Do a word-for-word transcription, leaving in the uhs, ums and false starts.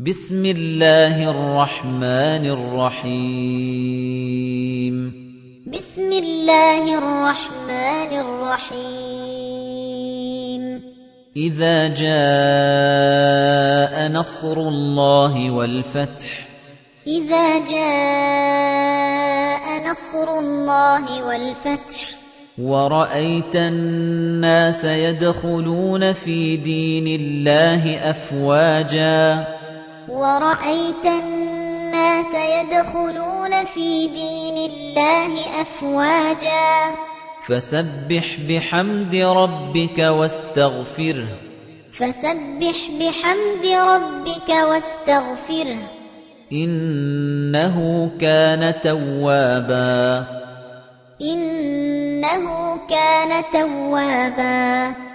بسم الله الرحمن الرحيم بسم الله الرحمن الرحيم إذا جاء نصر الله والفتح إذا جاء نصر الله والفتح ورأيت الناس يدخلون في دين الله أفواجا ورأيت الناس يدخلون في دين الله أفواجا فسبح بحمد ربك واستغفره فسبح بحمد ربك واستغفره إنه كان توابا إنه كان توابا